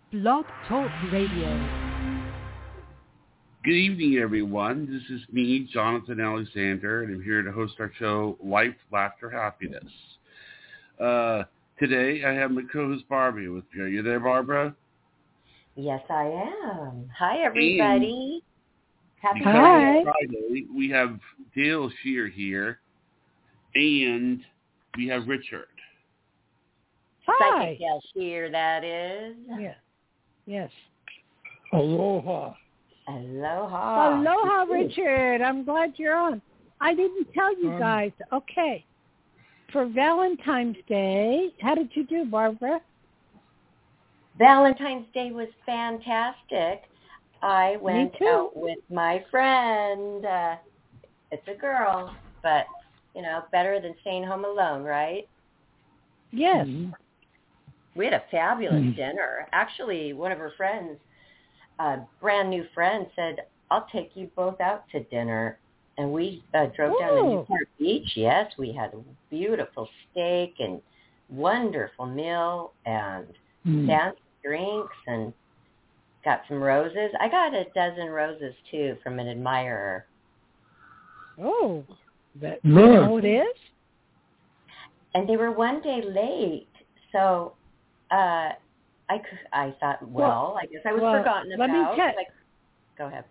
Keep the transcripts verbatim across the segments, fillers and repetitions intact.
Blog Talk Radio. Good evening, everyone. This is me, Jonathan Alexander, and I'm here to host our show, Life, Laughter, Happiness. Uh, today, I have my co-host Barbie with me. Are you there, Barbara? Yes, I am. Hi, everybody. And Happy Hi. Friday. We have Dale Shear here, and we have Richard. Hi. Psychic Dale Shear, that is. Yeah. Yes. Aloha. Aloha. Aloha, Richard. I'm glad you're on. I didn't tell you Um, guys. Okay. For Valentine's Day, how did you do, Barbara? Valentine's Day was fantastic. I went out with my friend. Uh, it's a girl, but, you know, better than staying home alone, right? Yes. Mm-hmm. We had a fabulous Mm-hmm. dinner. Actually, one of her friends, a brand new friend, said, I'll take you both out to dinner. And we uh, drove Ooh. down to Newport Beach. Yes, we had a beautiful steak and wonderful meal and Mm. fancy drinks and got some roses. I got a dozen roses, too, from an admirer. Oh, that Good. you know it is? And they were one day late, so uh, I, I thought, well, Well, I guess I was well, forgotten let me about. te- like, go ahead.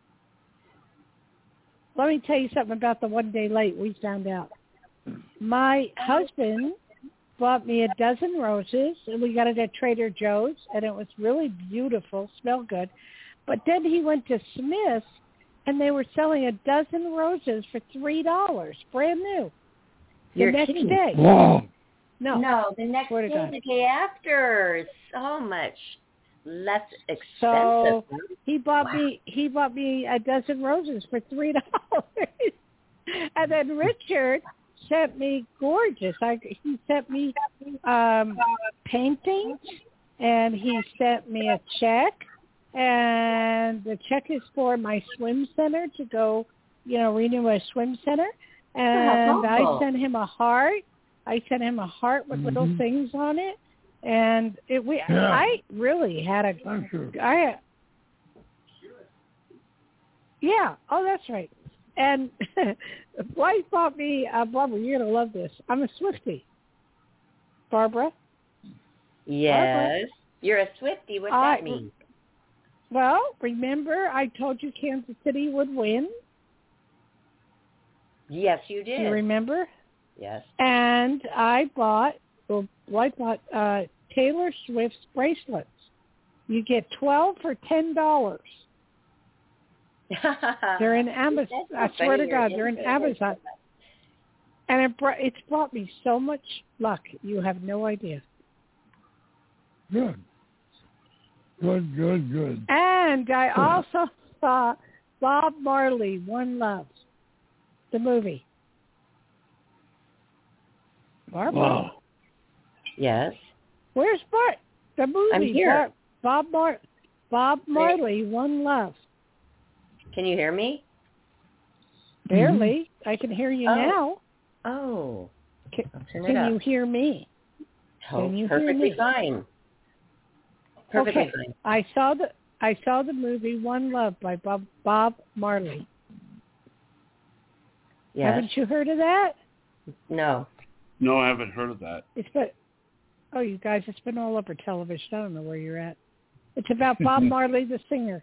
Let me tell you something about the one day late we found out. My husband bought me a dozen roses, and we got it at Trader Joe's, and it was really beautiful, smelled good. But then he went to Smith's, and they were selling a dozen roses for three dollars, brand new. The You're next kidding. day. Wow. No. No, the next Swear day, to God. the day after, so much less expensive. So he bought Wow. me he bought me a dozen roses for three dollars. And then Richard sent me gorgeous. I, he sent me um, paintings, and he sent me a check, and the check is for my swim center to go, you know, renew my swim center. And I sent him a heart. I sent him a heart with little Mhm. things on it, and it. We Yeah. I really had a. Thank you. I. Yeah. Oh, that's right. And wife bought me, uh, Barbara, you're going to love this. I'm a Swiftie. Barbara? Yes. Barbara? You're a Swiftie. What's I, that mean? Well, remember I told you Kansas City would win? Yes, you did. Do you remember? Yes. And I bought, well, I bought uh, Taylor Swift's bracelets. You get twelve for ten dollars. They're in Amazon. I swear to God, they're in Amazon. And it brought, it's brought me so much luck. You have no idea. Good. Good, good, good. And I also saw Bob Marley, One Love, the movie. Barbara? Wow. Yes. Where's Bart? The movie. I'm here. Bar- Bob Mar- Bob Marley, One Love. Can you hear me? Barely. I can hear you Oh. now. Oh. Can, I'll turn it can up. you hear me? Oh, Can you hear perfectly me? fine. Perfectly Okay. fine. I saw the I saw the movie One Love by Bob Bob Marley. Yes. Haven't you heard of that? No. No, I haven't heard of that. It's been oh, you guys, it's been all over television. I don't know where you're at. It's about Bob Marley, the singer.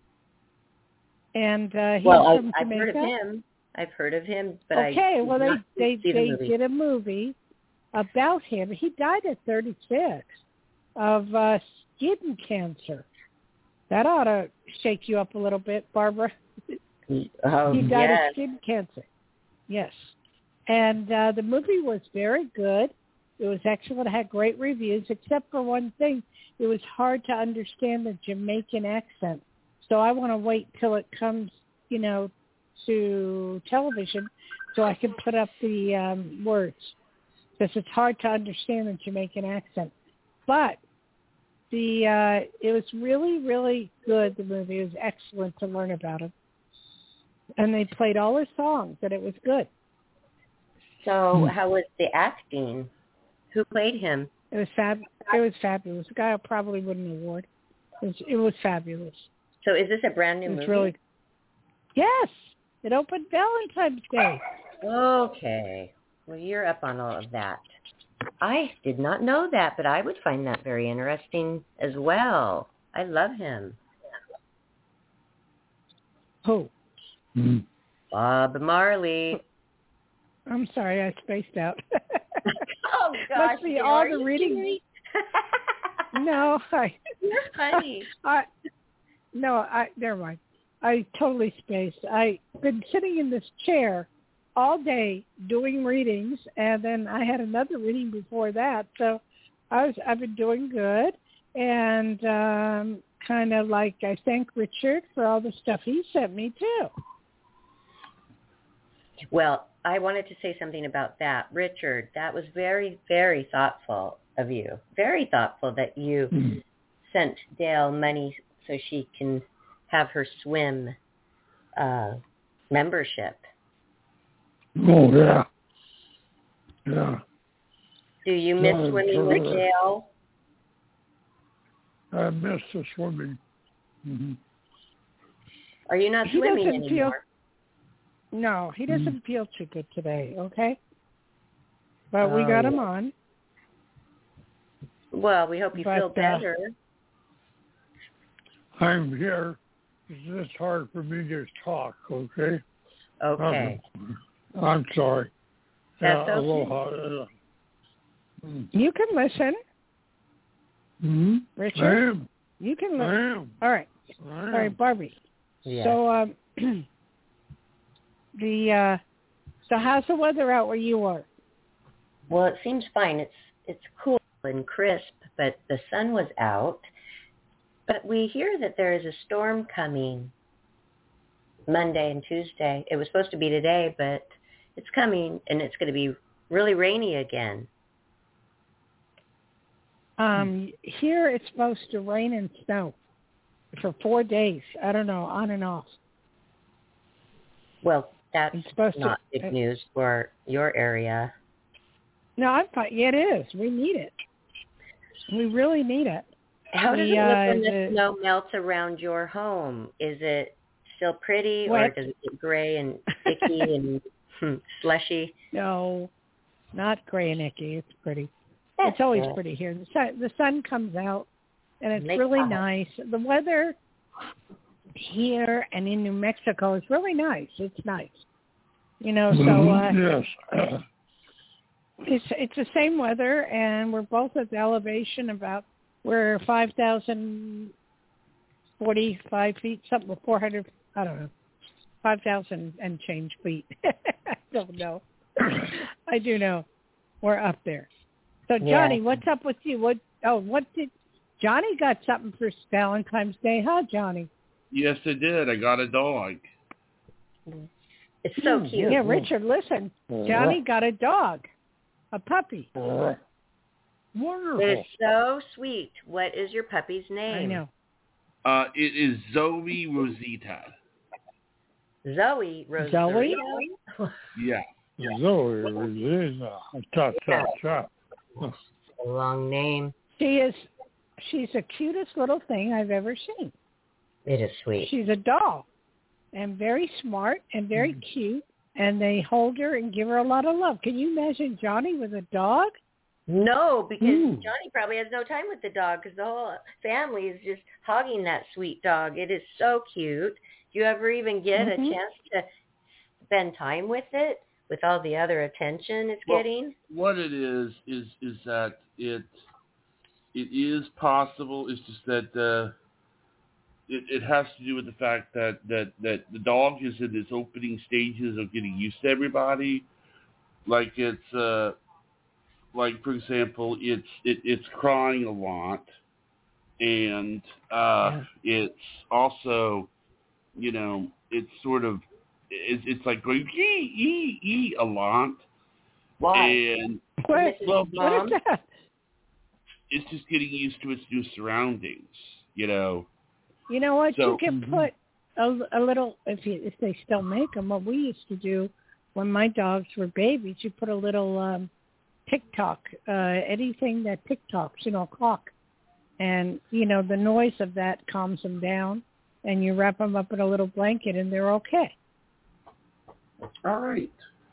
And uh, he's Well, from I, I've Jamaica. heard of him. I've heard of him, but okay, I well, they they, see the they movie. did a movie about him. He died at thirty-six of uh, skin cancer. That ought to shake you up a little bit, Barbara. Oh, He died yes. of skin cancer. Yes. And uh, the movie was very good. It was excellent. It had great reviews, except for one thing. It was hard to understand the Jamaican accent. So I want to wait till it comes, you know, to television so I can put up the um, words. Because it's hard to understand the Jamaican accent. But the uh, it was really, really good, the movie. It was excellent to learn about him. And they played all his songs, and it was good. So how was the acting? Who played him? It was fab. It was fabulous. The guy probably win an award. It was, it was fabulous. So is this a brand new it was movie? Really, yes, it opened Valentine's Day. Okay. Well, you're up on all of that. I did not know that, but I would find that very interesting as well. I love him. Who? Mm. Bob Marley. I'm sorry, I spaced out. Oh, gosh. Must be all the reading. No, I. You're funny. I, no, I. Never mind. I totally spaced. I've been sitting in this chair all day doing readings, and then I had another reading before that. So I was. I've been doing good, and um, kind of like I thank Richard for all the stuff he sent me too. Well, I wanted to say something about that. Richard, that was very, very thoughtful of you. Very thoughtful that you mm. sent Dale money so she can have her swim uh, membership. Oh, yeah. Yeah. Do you miss Yeah, swimming with Dale? I miss the swimming. Mm-hmm. Are you not he swimming doesn't anymore? Feel, no, he doesn't mm-hmm. feel too good today, okay? But oh, we got yeah. him on. Well, we hope you but, feel better. Uh, I'm here. It's just hard for me to talk, okay? Okay. I'm, I'm sorry. That's uh, okay. Aloha. You can listen. Mm-hmm. Richard? I am. You can listen. I am. All right. I All am. right, Barbie. Yeah. So, um, the, uh, so how's the weather out where you are? Well, it seems fine. It's it's cool and crisp, but the sun was out. But we hear that there is a storm coming Monday and Tuesday. It was supposed to be today, but it's coming, and it's going to be really rainy again. Um, here it's supposed to rain and snow for four days. I don't know, on and off. Well, that's it's supposed not to, big uh, news for your area. No, I'm fine. Yeah, it is. We need it. We really need it. How does we, it look uh, when the, the snow melts around your home? Is it still pretty, wet. or does it get gray and icky and hmm, slushy? No, not gray and icky. It's pretty. That's it's always good. pretty here. The sun, the sun comes out, and it's Make really fun. nice. The weather here and in New Mexico is really nice. It's nice. You know, so uh, yes. it's it's the same weather, and we're both at the elevation about we're five thousand forty-five feet, something four hundred. I don't know, five thousand and change feet. I don't know. I do know we're up there. So Johnny, yeah. what's up with you? What? Oh, what did Johnny got something for Valentine's Day? Huh, Johnny? Yes, I did. I got a dog. It's so Mm, cute. Yeah, Richard, listen. Johnny got a dog, a puppy. Wonderful. It is so sweet. What is your puppy's name? I know. Uh, it is Zoe Rosita. Zoe Rosita. Zoe? Yeah. Zoe Regina. Cha, cha, cha. A long name. She is. She's the cutest little thing I've ever seen. It is sweet. She's a doll, and very smart and very mm. cute. And they hold her and give her a lot of love. Can you imagine Johnny with a dog? No, because Ooh. Johnny probably has no time with the dog because the whole family is just hogging that sweet dog. It is so cute. Do you ever even get mm-hmm. a chance to spend time with it, with all the other attention it's well, getting? What it is is is that it it is possible. It's just that uh, it it has to do with the fact that, that, that the dog is in its opening stages of getting used to everybody. Like it's uh, like for example, it's it, it's crying a lot, and uh, yeah. it's also, you know, it's sort of it's, it's like going ee ee ee a lot. Why? And what? well, what is that? It's just getting used to its new surroundings, you know. You know what? So, you can mm-hmm. put a, a little, if you, if they still make them, what we used to do when my dogs were babies, you put a little um, TikTok, uh, anything that TikToks, you know, clock. And, you know, the noise of that calms them down, and you wrap them up in a little blanket, and they're okay. All right.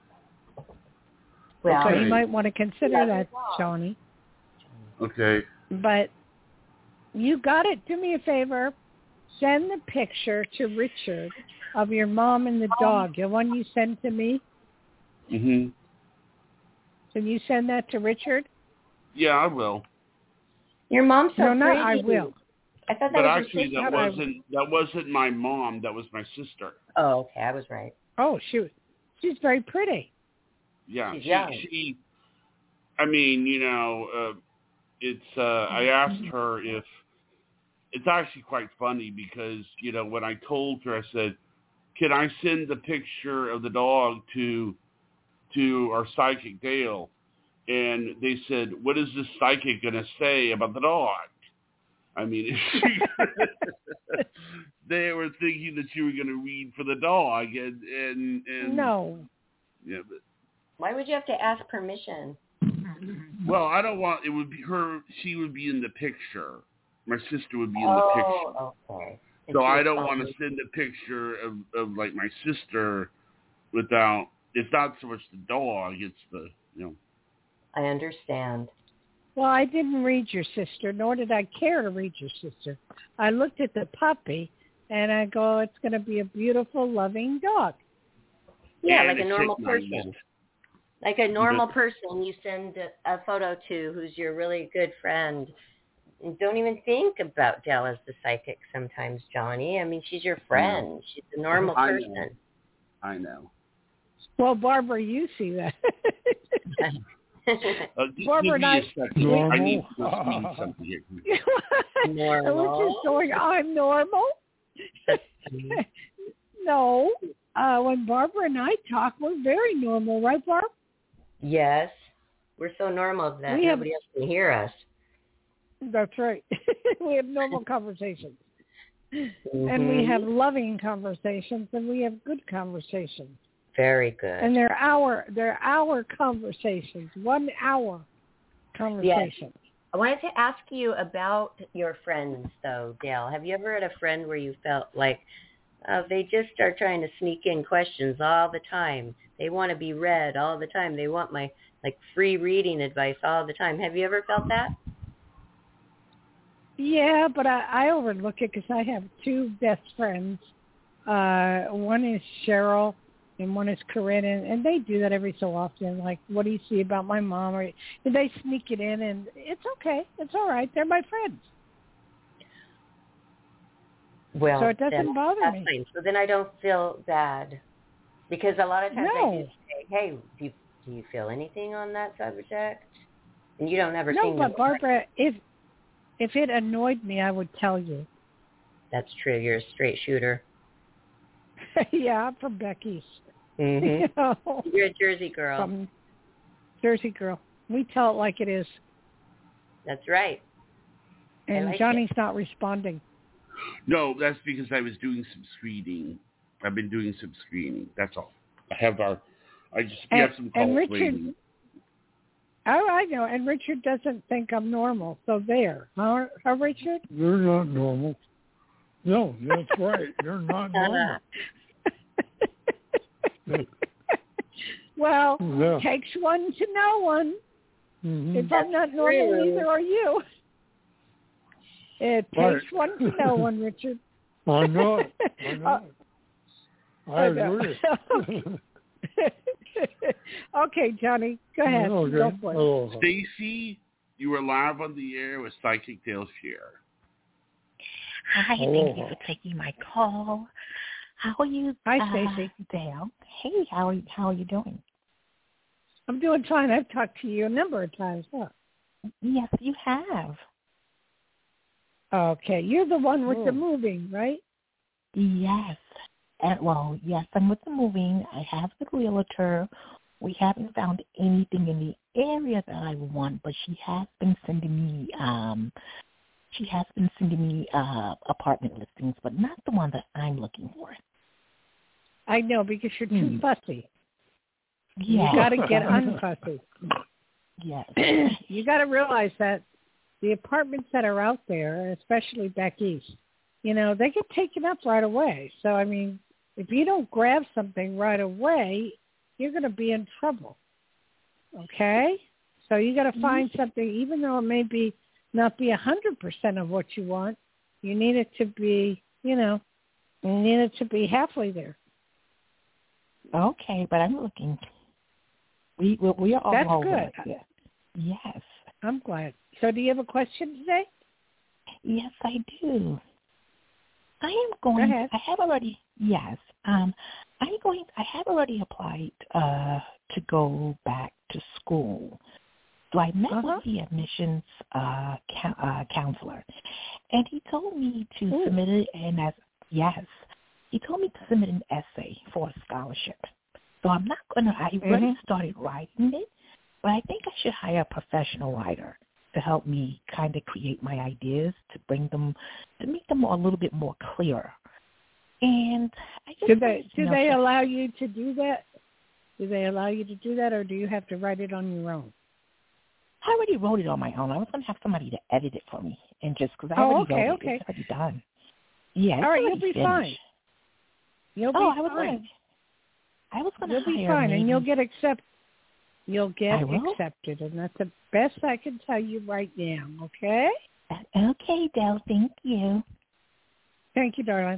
Well, So Okay. you might want to consider that, Johnny. Okay. But you got it. Do me a favor. Send the picture to Richard of your mom and the dog, the one you sent to me. Mhm. Can you send that to Richard? Yeah, I will. your mom's so No, not pretty. I will. I thought that But was actually, your that sister. wasn't that wasn't my mom. That was my sister. Oh, okay. I was right. Oh, shoot. She's very pretty. Yeah, She's she young. she. I mean, you know, uh, it's. Uh, I asked her if. It's actually quite funny because you know when I told her, I said, "Can I send the picture of the dog to to our psychic Dale?" And they said, "What is this psychic going to say about the dog?" I mean, they were thinking that you were going to read for the dog, and and, and No. yeah, but, Why would you have to ask permission? well, I don't want it would be her. She would be in the picture. My sister would be in the picture. Oh, okay. And So she I was don't calling want to you. send a picture of, of like my sister without. It's not so much the dog; it's the you know. I understand. Well, I didn't read your sister, nor did I care to read your sister. I looked at the puppy, and I go, it's going to be a beautiful, loving dog. Yeah, and like a normal chick person. nugget. Like a normal But- person you send a, a photo to who's your really good friend. And don't even think about Dell as the psychic sometimes, Johnny. I mean, she's your friend. She's a normal I know. person. I know. Well, Barbara, you see that. Uh, give, Barbara give and me I- a second. I need to Normal. read something here. Normal. Which is going, I'm normal. No. Uh, when Barbara and I talk, we're very normal, right, Barb? Yes. We're so normal that We have- nobody else can hear us. That's right. We have normal conversations. Mm-hmm. And we have loving conversations, and we have good conversations. Very good. And they're our they're our conversations, one hour conversations. I wanted to ask you about your friends, though, Dale. Have you ever had a friend where you felt like uh, they just are trying to sneak in questions all the time? They want to be read all the time. They want my like free reading advice all the time. Have you ever felt that? Yeah, but I, I overlook it because I have two best friends. Uh, one is Cheryl, and one is Corinne, and, and they do that every so often. Like, what do you see about my mom? Or and they sneak it in, and it's okay. It's all right. They're my friends. Well, So it doesn't then bother that's me. fine. So then I don't feel bad because a lot of times No. I do say, "Hey, do you, do you feel anything on that subject?" And you don't ever No, seem but to. Barbara, if if it annoyed me, I would tell you. That's true. You're a straight shooter. Yeah, I'm from Becky's. Mm-hmm. You know, You're a Jersey girl. from Jersey girl. We tell it like it is. That's right. I And like Johnny's not responding. No, that's because I was doing some screening. I've been doing some screening. That's all. I have our. I just we And- have some and calls Richard- waiting. Oh, I know. And Richard doesn't think I'm normal. So there. Huh, huh Richard? You're not normal. No, that's right. You're not normal. Well, Yeah. takes one to know one. Mhm. If I'm not normal, true. neither are you. It Right. takes one to know one, Richard. I know it. I know it. I I know. agree. Okay, Johnny, go ahead. Okay. Go for it. Oh, Stacy, you were live on the air with Psychic Dale Shear. Hi, Hello. thank you for taking my call. How are you? Hi, uh, Stacy. Dale. Hey, how are you, how are you doing? I'm doing fine. I've talked to you a number of times. Huh? Yes, you have. Okay, you're the one with the Oh. moving, right? Yes. And, well, yes, I'm with the moving. I have the realtor. We haven't found anything in the area that I want, but she has been sending me um she has been sending me uh apartment listings, but not the one that I'm looking for. I know, because you're too Hmm. fussy. Yeah. You got to get unfussy. Yes. You got to realize that the apartments that are out there, especially back east, you know, they get taken up right away. So, I mean, if you don't grab something right away, you're going to be in trouble. Okay? So you got to find mm-hmm. something, even though it may be not be one hundred percent of what you want, you need it to be, you know, you need it to be halfway there. Okay, but I'm looking. We we, we are all That's over good. It. Yes. I'm glad. So do you have a question today? Yes, I do. I am going. Go ahead. I have already. Yes. Um, I'm going. I have already applied uh, to go back to school. So I met uh-huh. with the admissions uh, ca- uh, counselor, and he told me to Ooh. submit it. And as yes, he told me to submit an essay for a scholarship. So I'm not gonna. I mm-hmm. already started writing it, but I think I should hire a professional writer to help me kind of create my ideas, to bring them, to make them a little bit more clear. And I just do they do you know, they allow you to do that? Do they allow you to do that, or do you have to write it on your own? I already wrote it on my own. I was going to have somebody to edit it for me, and just because I oh, already okay, wrote okay. it, it's already done. Yeah, all right, you'll be finished. fine. You'll oh, be I was fine. Gonna, I was going to You'll hire be fine, maybe, and you'll get accept. You'll get I will? accepted, and that's the best I can tell you right now. Okay. Okay, Del. Thank you. Thank you, darling.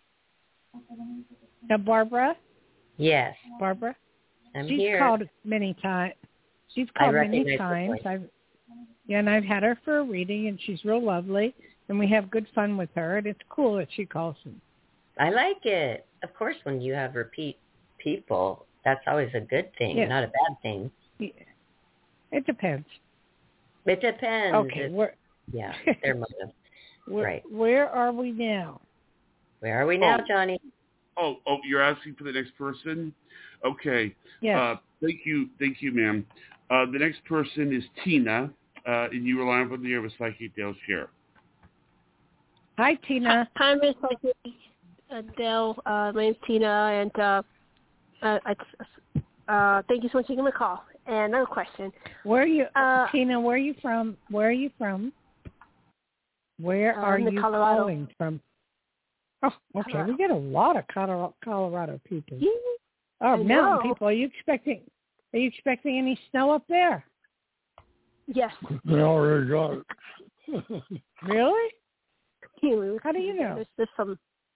Now, Barbara. Yes. Barbara. I'm She's here. called many times. She's called many recognize times. I've yeah, and I've had her for a reading, and she's real lovely, and we have good fun with her, and it's cool that she calls them. I like it. Of course, when you have repeat people, that's always a good thing, Yeah. not a bad thing. Yeah. It depends. It depends. Okay. If, Where, yeah, their motive. where, right. Where are we now? Where are we now, oh. Johnny? Oh, oh, you're asking for the next person? Okay. Yes. Uh, thank you, thank you, ma'am. Uh, the next person is Tina, uh, and you are live on the air with Psychic Dale Share. Hi, Tina. Hi, Miss Dale. Uh, my name's Tina, and uh, uh, uh, thank you so much for taking my call. And another question. Where are you, uh, Tina? Where are you from? Where are you from? Where uh, are you Colorado. calling from? Oh, okay. Colorado. We get a lot of Colorado, Colorado people. Yeah, oh, I mountain know. people. Are you expecting? Are you expecting any snow up there? Yes. They already got it. Really? Yeah, How do you know? There's, there's some.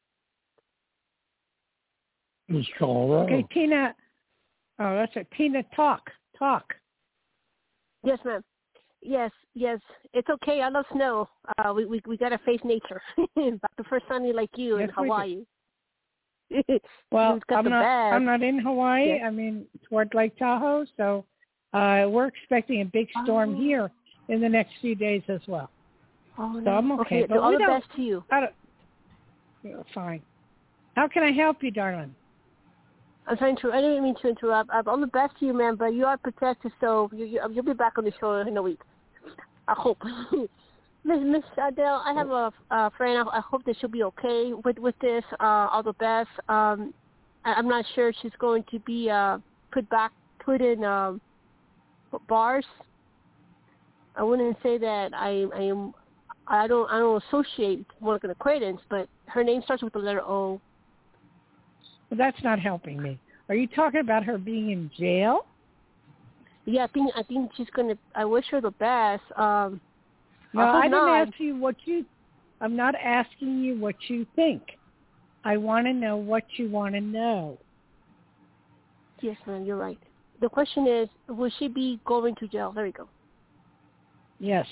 It's Colorado. Okay, Tina. Oh, that's it. Tina, talk, talk. Yes, ma'am. Yes, yes. It's okay. I love snow. Uh, we we we gotta face nature. But the first sunny like you Yes, in Hawaii. Well, got I'm the not. best. I'm not in Hawaii. Yeah. I mean, toward Lake Tahoe. So, uh, we're expecting a big storm Oh. here in the next few days as well. Oh, So no. I'm okay. Okay, But all we the don't, best to you. I don't, yeah, fine. How can I help you, darling? I'm trying to. I didn't mean to interrupt. Uh, all the best to you, man. But you are protected, so you, you, you'll be back on the show in a week. I hope. Miss Miss Adele, I have a, a friend. I, I hope that she'll be okay with with this. Uh, all the best. Um, I, I'm not sure if she's going to be uh, put back, put in um, bars. I wouldn't say that I I am. I don't I don't associate one of an acquaintance, but her name starts with the letter O. Well, that's not helping me. Are you talking about her being in jail? Yeah, I think I think she's gonna. I wish her the best. Um, No, I, hope I didn't not. ask you what you. I'm not asking you what you think. I want to know what you want to know. Yes, ma'am, you're right. The question is, will she be going to jail? There we go. Yes.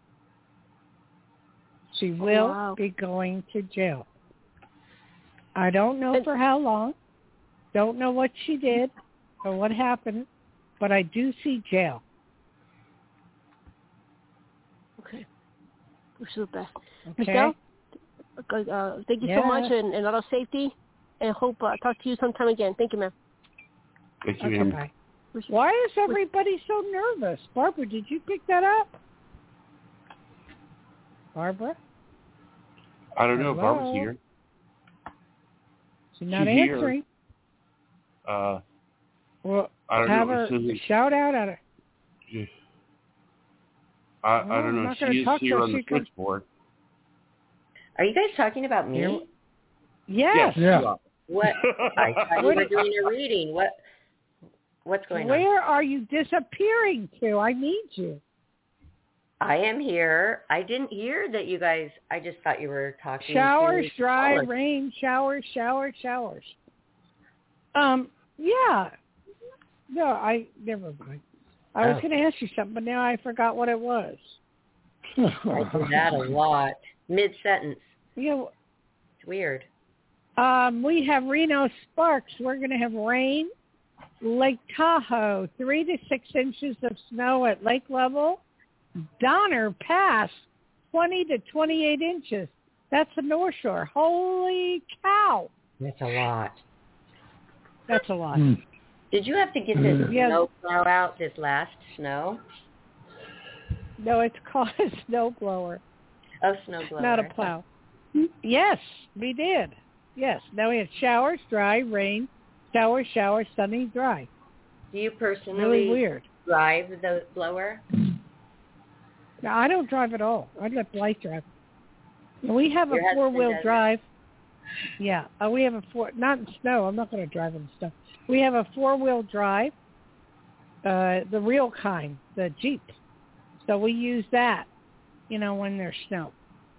She Oh, will wow. be going to jail. I don't know And- for how long. Don't know what she did or what happened, but I do see jail. Okay. Wish her the best. Okay? Michelle, uh, thank you Yeah. so much, and, and a lot of safety, and hope uh, talk to you sometime again. Thank you, ma'am. Thank you, Okay, ma'am. bye. Why is everybody so nervous? Barbara, did you pick that up? Barbara? I don't know. Hello? Barbara's here. She's not She's here. answering. Uh, Well, I don't have know. her It says it- shout out at her. yeah. I, Well, I don't I'm know. not She gonna is talk to here her. on the She could- switchboard. Are you guys talking about me? Here- Yes. Yes. Yeah. What? I thought you What were do- doing a reading. What? What's going on? Where are you disappearing to? I need you. I am here. I didn't hear that you guys. I just thought you were talking. Showers, to dry, callers. rain, showers, showers, showers. Um, yeah. No, I never mind. I was Oh. going to ask you something, but now I forgot what it was. I do that a lot. Mid sentence. You know, It's weird. um, we have Reno Sparks. We're going to have rain. Lake Tahoe, three to six inches of snow at lake level. Donner Pass, twenty to twenty-eight inches. That's the North Shore. Holy cow. That's a lot. That's a lot. Hmm. Did you have to get this Yeah. snow plow out? This last snow? No, it's called a snow blower, Oh, snow blower. not a plow. Yes, we did. Yes. Now we had showers, dry, rain, shower, shower, sunny, dry. Do you personally Really weird. drive the blower? Now, I don't drive at all. I let Blythe drive. And we have a Your husband four-wheel does it? drive. Yeah, uh, we have a four. Not in snow. I'm not going to drive in snow. We have a four-wheel drive, uh, the real kind, the Jeep. So we use that, you know, when there's snow.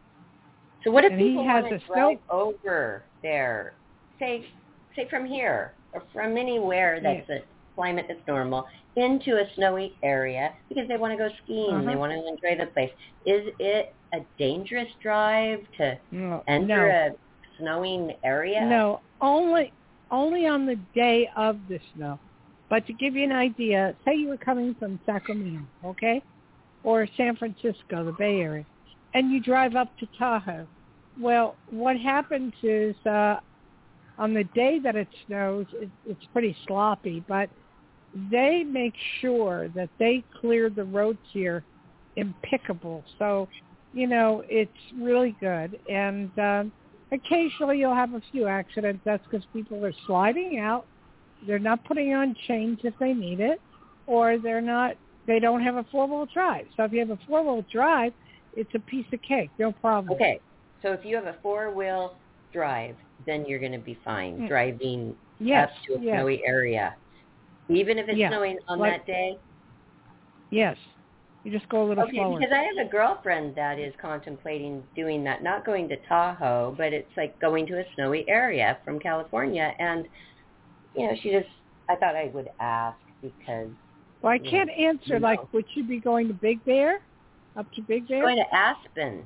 So what if And he people has want a to snow- drive over there? Say, say from here or from anywhere that's Yeah. a climate that's normal into a snowy area because they want to go skiing. Uh-huh. They want to enjoy the place. Is it a dangerous drive to No, enter no, a snowing area? no, only only on the day of the snow. But to give you an idea, say you were coming from Sacramento, okay, or San Francisco, the Bay Area, and you drive up to Tahoe. Well, what happens is uh, on the day that it snows, it, it's pretty sloppy, but they make sure that they clear the roads here impeccable. So, you know, it's really good. And um, occasionally you'll have a few accidents. That's because people are sliding out. They're not putting on chains if they need it, or they're not, they don't have a four-wheel drive. So if you have a four-wheel drive, it's a piece of cake, no problem. Okay, so if you have a four-wheel drive, then you're going to be fine Mm. driving Yes, up to a yes, snowy area. Even if it's Yeah, snowing on like- that day? yes. You just go a little Okay, slower. because I have a girlfriend that is contemplating doing that, not going to Tahoe, but it's like going to a snowy area from California. And, you know, she just, I thought I would ask because Well, I can't answer, you know. like, would you be going to Big Bear? Up to Big Bear? going to Aspen.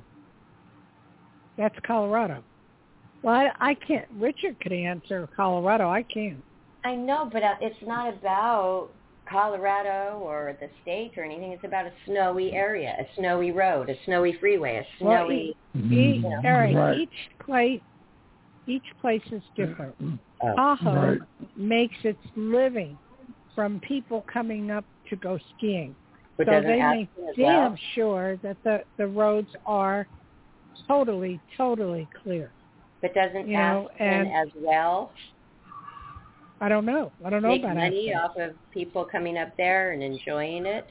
That's Colorado. Well, I, I can't. Richard could answer Colorado. I can't. I know, but uh, it's not about Colorado or the state or anything. It's about a snowy area, a snowy road, a snowy freeway, a Well, snowy... Each, Mhm. all right, Right. each place, each place is different. Oh. Tahoe Right. makes its living from people coming up to go skiing. But So doesn't they Aspen make as damn well? sure that the, the roads are totally, totally clear. But doesn't you know, Aspen and- as well I don't know. I don't know make about money Aspen. off of people coming up there and enjoying it?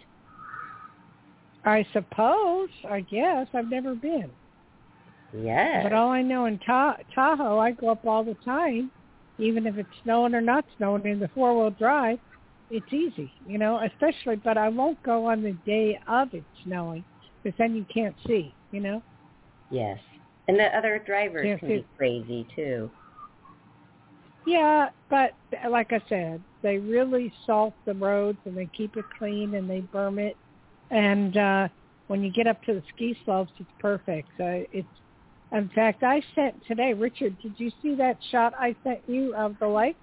I suppose. I guess. I've never been. Yes. But all I know in Ta- Tahoe, I go up all the time, even if it's snowing or not snowing in the four-wheel drive. It's easy, you know, especially, but I won't go on the day of it snowing because then you can't see, you know. Yes. And the other drivers Can't can see. be crazy, too. Yeah, but like I said, they really salt the roads and they keep it clean and they berm it. And uh, when you get up to the ski slopes, it's perfect. Uh, it's, in fact, I sent today, Richard, did you see that shot I sent you of the lake?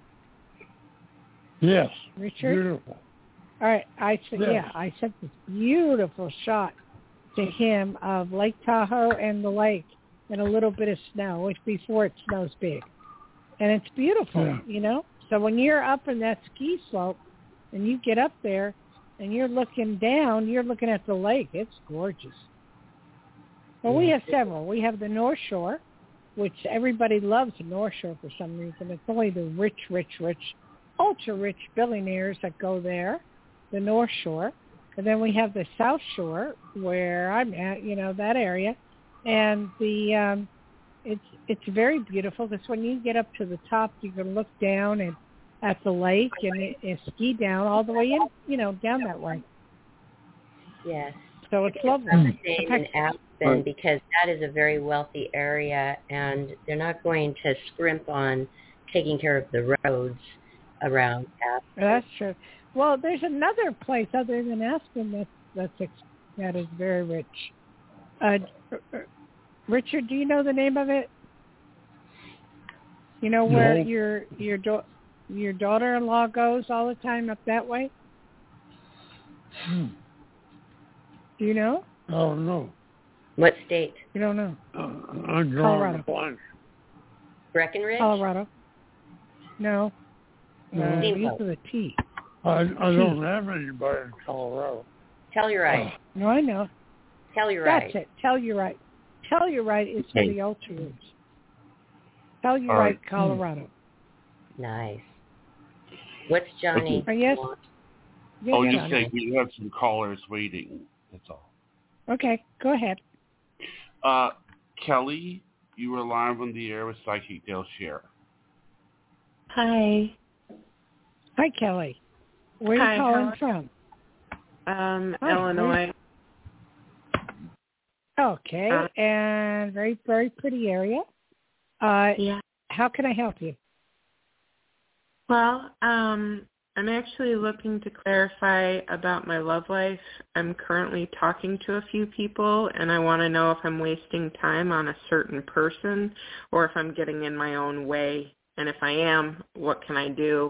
Yes. Richard? Beautiful. All right, I sent, Yes. yeah, I sent this beautiful shot to him of Lake Tahoe and the lake and a little bit of snow, which before it snows big. And it's beautiful, Yeah. you know? So when you're up in that ski slope and you get up there and you're looking down, you're looking at the lake. It's gorgeous. Well, we have several. We have the North Shore, which everybody loves the North Shore for some reason. It's only the rich, rich, rich, ultra-rich billionaires that go there, the North Shore. And then we have the South Shore, where I'm at, you know, that area. And the um, it's it's very beautiful because when you get up to the top, you can look down and at the lake and, and ski down all the way in, you know, down that way. Yes. So it's it's lovely. the same in Aspen because that is a very wealthy area, and they're not going to scrimp on taking care of the roads around Aspen. That's true. Well, there's another place other than Aspen that's that's that is very rich. Uh, Richard, do you know the name of it? You know where No. your your da- your daughter-in-law goes all the time up that way? Hmm. Do you know? I don't know. What state? You don't know? Uh, I'm drawing Colorado. a blank. Breckenridge? Colorado. No. No. Uh, these Steamboat. are the T. I, I don't have anybody in Colorado. Telluride. No, I know. Telluride. That's it. Telluride. Telluride is for Hey. the Ultra-Roots. Telluride, All right. Colorado. Nice. What's Johnny? Oh, yes. want? Yes, Oh, you Johnny. say we have some callers waiting. That's all. Okay, go ahead. Uh, Kelly, you were live on the air with Psychic Dale Share. Hi. Hi, Kelly. Where are Hi, you calling how- from? Um, Hi, Illinois. Okay, Uh, and very, very pretty area. Uh, Yeah. how can I help you? Well, um, I'm actually looking to clarify about my love life. I'm currently talking to a few people, and I want to know if I'm wasting time on a certain person or if I'm getting in my own way. And if I am, what can I do?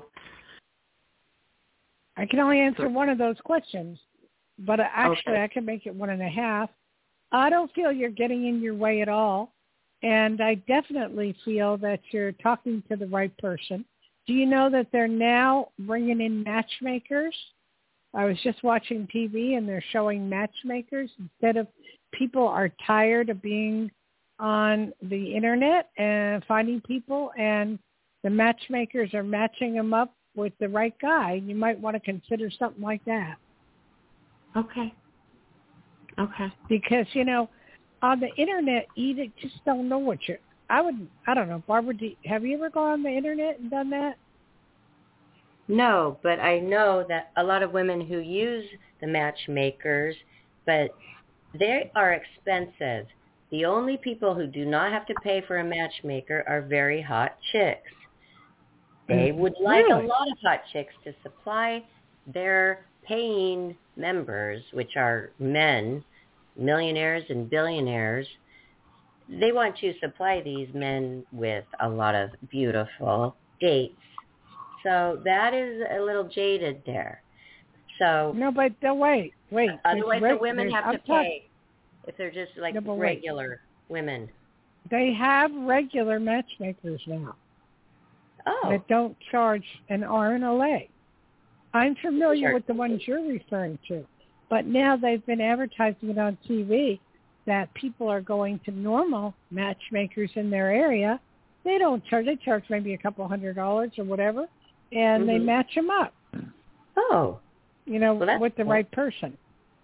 I can only answer one of those questions, but actually Okay. I can make it one and a half. I don't feel you're getting in your way at all, and I definitely feel that you're talking to the right person. Do you know that they're now bringing in matchmakers? I was just watching T V, and they're showing matchmakers instead of people are tired of being on the Internet and finding people, and the matchmakers are matching them up with the right guy. You might want to consider something like that. Okay. Okay. Because, you know, on the Internet, you just don't know what you're... I would, I don't know, Barbara, do, have you ever gone on the Internet and done that? No, but I know that a lot of women who use the matchmakers, but they are expensive. The only people who do not have to pay for a matchmaker are very hot chicks. They would like Really? a lot of hot chicks to supply their paying members, which are men, millionaires and billionaires. They want to supply these men with a lot of beautiful dates. So that is a little jaded there. So No, but uh, wait, wait. otherwise There's the women there's- have I'm to talk- pay if they're just like No, but wait. regular women. They have regular matchmakers now Oh, that don't charge an arm and a leg. I'm familiar Sure. with the ones you're referring to, but now they've been advertising it on T V that people are going to normal matchmakers in their area. They don't charge. They charge maybe a couple hundred dollars or whatever, and they Mhm. match them up, oh, you know, Well, that's with the cool. right person.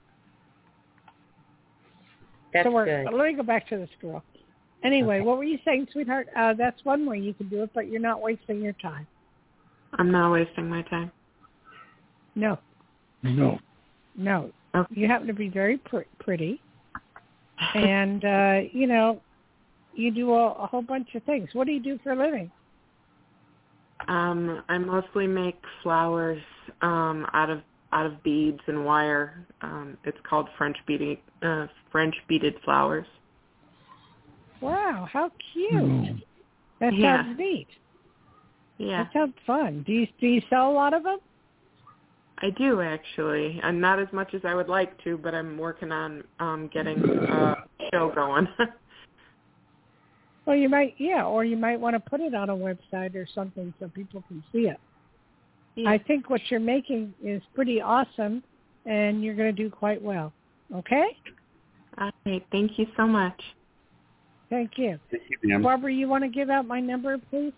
that's so we're, good. let me go back to this girl. Anyway, what were you saying, sweetheart? Uh, that's one way you can do it, but you're not wasting your time. I'm not wasting my time. No, No. no. Okay. You happen to be very pr- pretty, and, uh, you know, you do a, a whole bunch of things. What do you do for a living? Um, I mostly make flowers um, out of out of beads and wire. Um, it's called French beaded uh, French beaded flowers. Wow, how cute. No. That Yeah. sounds neat. Yeah, That sounds fun. Do you, do you sell a lot of them? I do actually, and not as much as I would like to, but I'm working on um, getting a show going. Well, you might, yeah, or you might want to put it on a website or something so people can see it. Yeah. I think what you're making is pretty awesome, and you're going to do quite well. Okay? All right, thank you so much. Thank you. Thank you, ma'am. Barbara, you want to give out my number, please?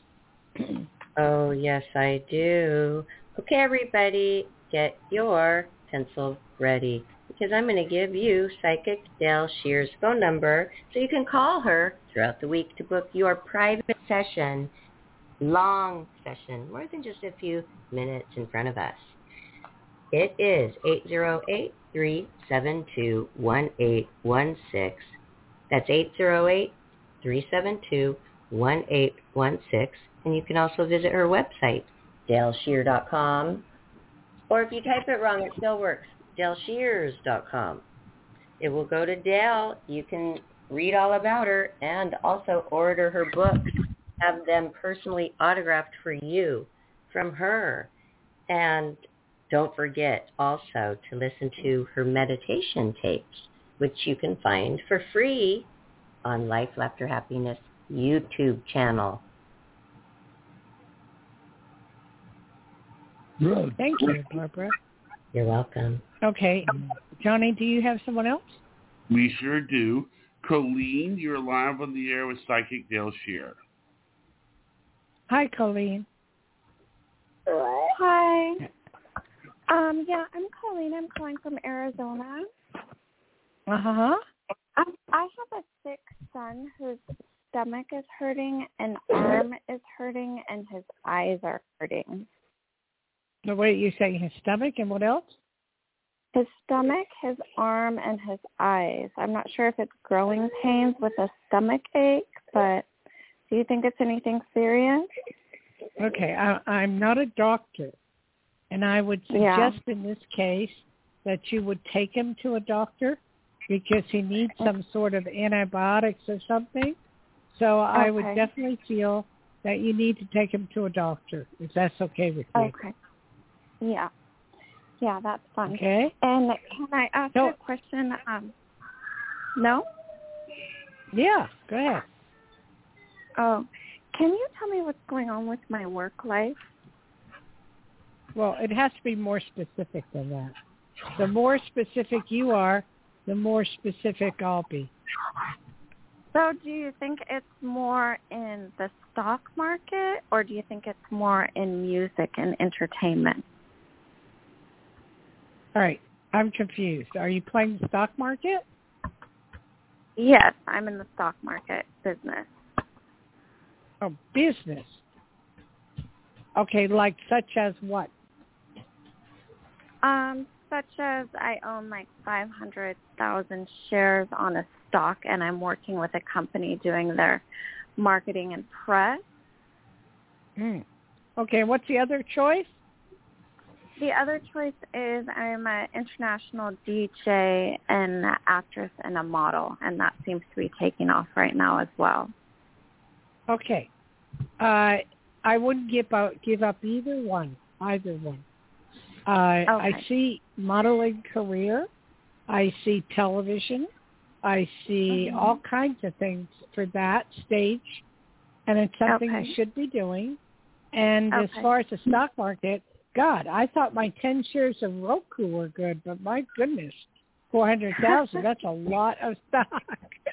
Oh, yes, I do. Okay, everybody, get your pencil ready, because I'm going to give you Psychic Dale Shear's phone number so you can call her throughout the week to book your private session, long session, more than just a few minutes in front of us. It is eight zero eight, three seven two, one eight one six. That's eight zero eight, three seven two, one eight one six. And you can also visit her website, dale shear dot com. Or if you type it wrong, it still works, dale shears dot com. It will go to Dale. You can read all about her and also order her books, have them personally autographed for you from her. And don't forget also to listen to her meditation tapes, which you can find for free on Life, Laughter, Happiness YouTube channel. Good. Thank you, Barbara. You're welcome. Okay. Johnny, do you have someone else? We sure do. Colleen, you're live on the air with Psychic Dale Shear. Hi, Colleen. Hi. Um, yeah, I'm Colleen. I'm calling from Arizona. Uh-huh. Um, I have a sick son whose stomach is hurting, and arm is hurting, and his eyes are hurting. The way you say his stomach and what else? His stomach, his arm, and his eyes. I'm not sure if it's growing pains with a stomach ache, but do you think it's anything serious? Okay, I, I'm not a doctor, and I would suggest Yeah. in this case that you would take him to a doctor because he needs some sort of antibiotics or something. So I would Okay. definitely feel that you need to take him to a doctor, if that's okay with you. Okay. Yeah. Yeah, that's fine. Okay. And can I ask No. you a question? Um, no? Yeah, go ahead. Oh, can you tell me what's going on with my work life? Well, it has to be more specific than that. The more specific you are, the more specific I'll be. So do you think it's more in the stock market, or do you think it's more in music and entertainment? All right, I'm confused. Are you playing the stock market? Yes, I'm in the stock market business. Oh, business. Okay, like such as what? Um, such as I own like five hundred thousand shares on a stock, and I'm working with a company doing their marketing and press. Mm. Okay, what's the other choice? The other choice is I'm an international D J and an actress and a model, and that seems to be taking off right now as well. Okay. Uh, I wouldn't give up, give up either one, either one. Uh, Okay. I see modeling career. I see television. I see Mhm. all kinds of things for that stage, and it's something Okay. you should be doing. And as Okay. far as the stock market, God, I thought my ten shares of Roku were good, but my goodness, four hundred thousand, that's a lot of stock.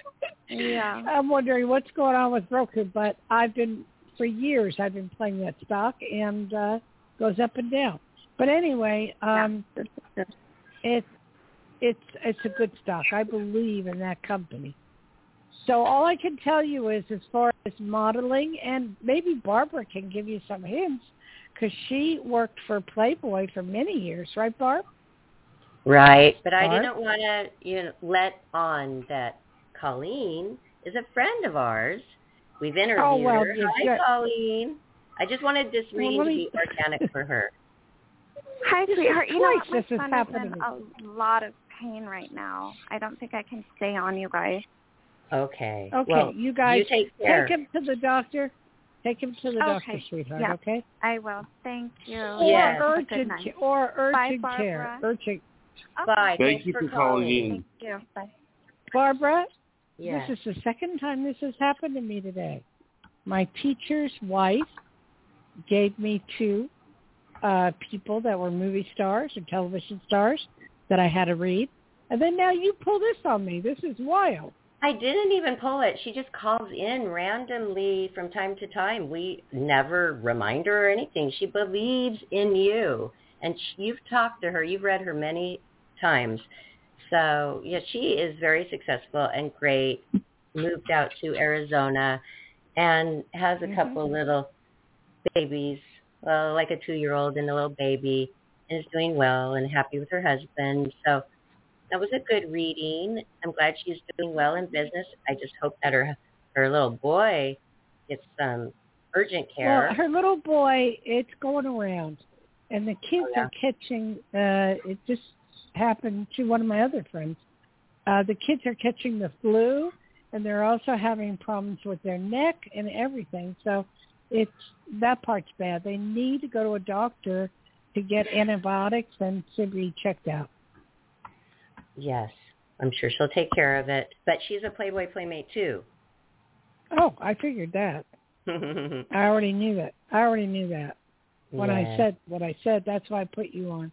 Yeah. I'm wondering what's going on with Roku, but I've been, for years, I've been playing that stock, and uh, goes up and down. But anyway, um, Yeah. it's it's it's a good stock. I believe in that company. So all I can tell you is, as far as modeling, and maybe Barbara can give you some hints, because she worked for Playboy for many years, right, Barb? Right, but I Barb? didn't want to, you know, let on that Colleen is a friend of ours. We've interviewed Oh, well, her. you Hi, just- Colleen. I just wanted this Well, reading let to me- be organic for her. Hi, This is sweetheart. You know twice what? My this is son is happening. in a lot of pain right now. I don't think I can stay on, you guys. Okay. Okay, well, you guys you take care. take him to the doctor. Take him to the doctor, Okay. sweetheart, Yeah. okay? I will. Thank you. Yes. Or Have a good urgent night. ca- or urgent Bye, care. Barbara. Urgent. Okay. Bye. Thank Thanks you for for calling calling. in. Thank you. Bye. Barbara, Yes. this is the second time this has happened to me today. My teacher's wife gave me two uh, people that were movie stars or television stars that I had to read. And then now you pull this on me. This is wild. I didn't even pull it. She just calls in randomly from time to time. We never remind her or anything. She believes in you. And sh- you've talked to her. You've read her many times. So, yeah, she is very successful and great, moved out to Arizona and has a mm-hmm. couple little babies, well, like a two-year-old and a little baby, and is doing well and happy with her husband. So that was a good reading. I'm glad she's doing well in business. I just hope that her her little boy gets some urgent care. Well, her little boy, it's going around. And the kids oh, yeah. are catching, uh, it just happened to one of my other friends. Uh, the kids are catching the flu, and they're also having problems with their neck and everything. So it's that part's bad. They need to go to a doctor to get antibiotics and to be checked out. Yes, I'm sure she'll take care of it. But she's a Playboy Playmate, too. Oh, I figured that. I already knew that. I already knew that. When yes. I said what I said, that's why I put you on.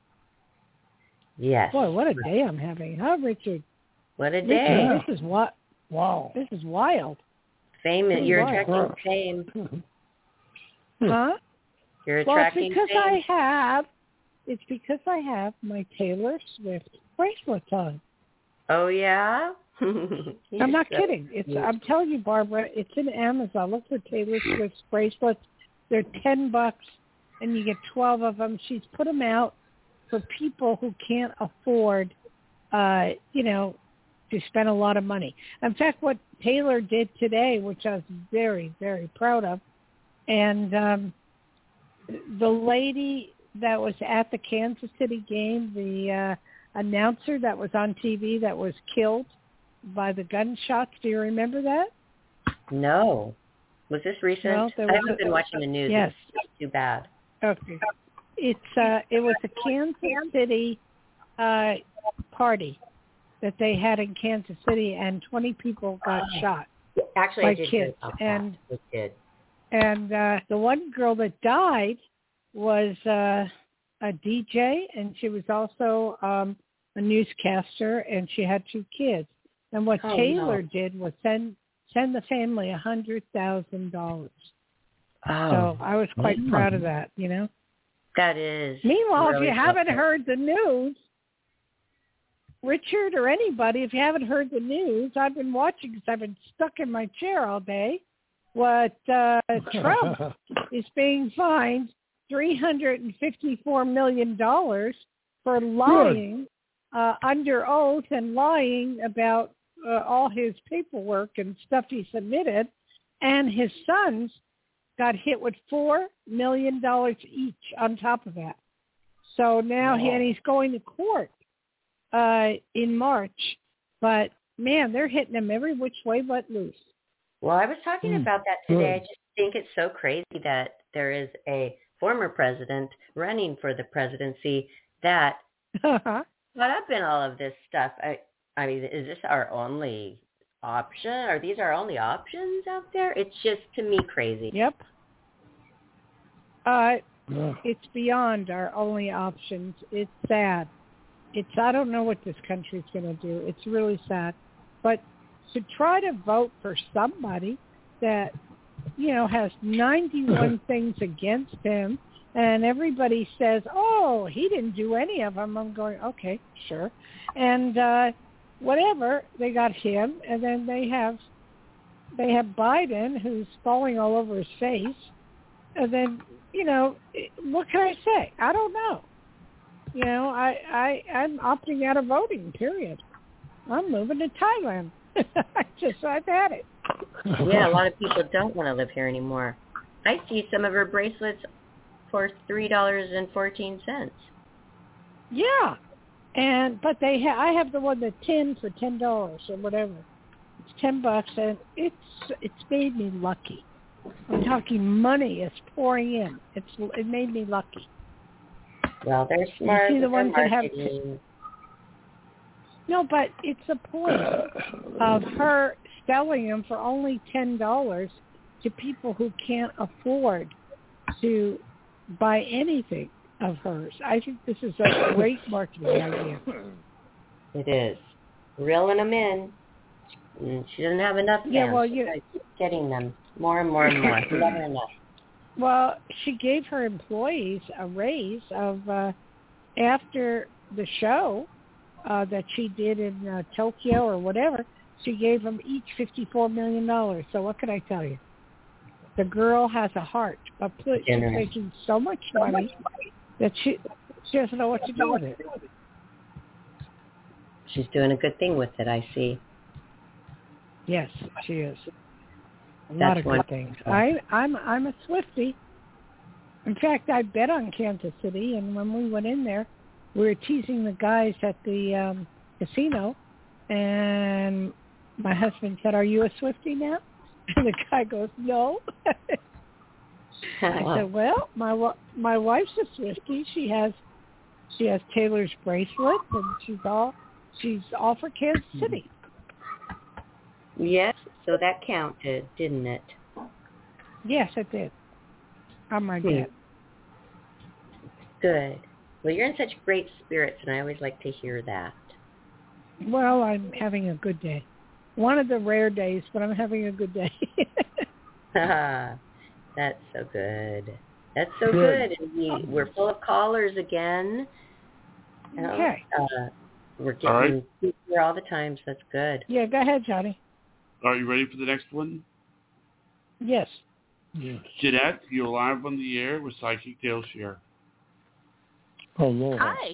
Yes. Boy, what a day I'm having, huh, Richard? What a day. Richard, this is what? Wow. This is wild. Fame, you're attracting fame. Huh? You're attracting well, it's because fame. I have, it's because I have my Taylor Swift bracelets on. Oh, yeah? I'm not so kidding. It's cute. I'm telling you, Barbara, it's in Amazon. Look for Taylor Swift's bracelets. They're ten bucks. And you get twelve of them. She's put them out for people who can't afford, uh, you know, to spend a lot of money. In fact, what Taylor did today, which I was very, very proud of, and um, the lady that was at the Kansas City game, the uh, announcer that was on T V that was killed by the gunshots, do you remember that? No. Was this recent? Well, I haven't a, been watching the news. Yes. It's too bad. Okay. It's uh, it was a Kansas City uh, party that they had in Kansas City, and twenty people got oh. shot. Actually, by I did kids. That. And it did. And uh, the one girl that died was uh, a D J, and she was also um, a newscaster, and she had two kids. And what oh, Taylor no. did was send send the family a hundred thousand dollars. Oh. So I was quite mm-hmm. proud of that, you know. That is. Meanwhile, really if you haven't awesome. heard the news, Richard or anybody, if you haven't heard the news, I've been watching because I've been stuck in my chair all day. What uh, Trump is being fined three hundred fifty-four million dollars for lying uh, under oath and lying about uh, all his paperwork and stuff he submitted, and his sons got hit with four million dollars each on top of that. So now wow. he and he's going to court uh, in March. But, man, they're hitting him every which way but loose. Well, I was talking mm. about that today. I just think it's so crazy that there is a former president running for the presidency that caught up in all of this stuff. I, I mean, is this our only option? Are these our only options out there? It's just, to me, crazy. Yep. Uh, yeah. It's beyond our only options. It's sad. It's I don't know what this country's going to do. It's really sad. But to try to vote for somebody that, you know, has ninety-one things against him, and everybody says, oh, he didn't do any of them. I'm going, okay, sure. And uh, whatever, they got him, and then they have they have Biden, who's falling all over his face. And then, you know, what can I say? I don't know. You know, I, I, I'm opting out of voting, period. I'm moving to Thailand. I just, I've had it. Yeah, a lot of people don't want to live here anymore. I see some of her bracelets for three dollars and fourteen cents. Yeah. And, but they ha- I have the one that's ten for ten dollars or whatever. It's ten bucks, and it's, it's made me lucky. I'm talking money is pouring in. It's it made me lucky. Well, they're smart. You see the ones that have. No, but it's a point of her selling them for only ten dollars to people who can't afford to buy anything of hers. I think this is a great marketing idea. It is. Reeling them in. She doesn't have enough fans. Yeah, well, you keep getting them more and more and more. Never enough. Well, she gave her employees a raise of uh, after the show. uh, that she did in uh, Tokyo or whatever, she gave them each fifty-four million dollars. So what can I tell you? The girl has a heart, but she's making so much money that she, she doesn't know what to do with it. She's doing a good thing with it, I see. Yes, she is. A That's lot of wonderful. good things. I, I'm I'm a Swiftie. In fact, I bet on Kansas City, and when we went in there, we were teasing the guys at the um, casino, and my husband said, "Are you a Swiftie now?" And the guy goes, "No." I said, "Well, my wa- my wife's a Swiftie. She has she has Taylor's bracelet, and she's all she's all for Kansas City." Yes, so that counted, didn't it? Yes, it did. On my Hmm. dad. Good. Well, you're in such great spirits, and I always like to hear that. Well, I'm having a good day. One of the rare days, but I'm having a good day. That's so good. That's so good. Good. And we, we're full of callers again. Okay. Uh, we're All right. getting here all the time, so that's good. Yeah, go ahead, Johnny. Are you ready for the next one? Yes. Yes. Jeanette, you're live on the air with Psychic Dale Share. Hello. Hi,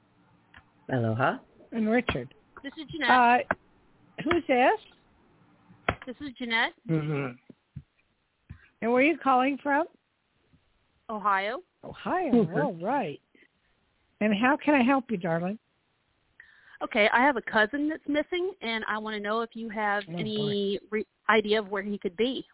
Aloha. And Richard. this is Jeanette. Uh, who's this? this is Jeanette, Mhm. And where are you calling from? Ohio. Ohio. Okay. All right. And how can I help you, darling? Okay, I have a cousin that's missing, and I want to know if you have Oh, any re- idea of where he could be.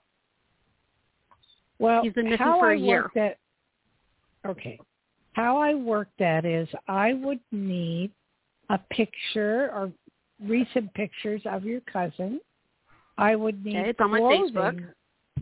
Well, He's been missing how for I a year. work that, okay. How I work that is I would need a picture or recent pictures of your cousin. I would need Okay, it's on my clothing. Facebook.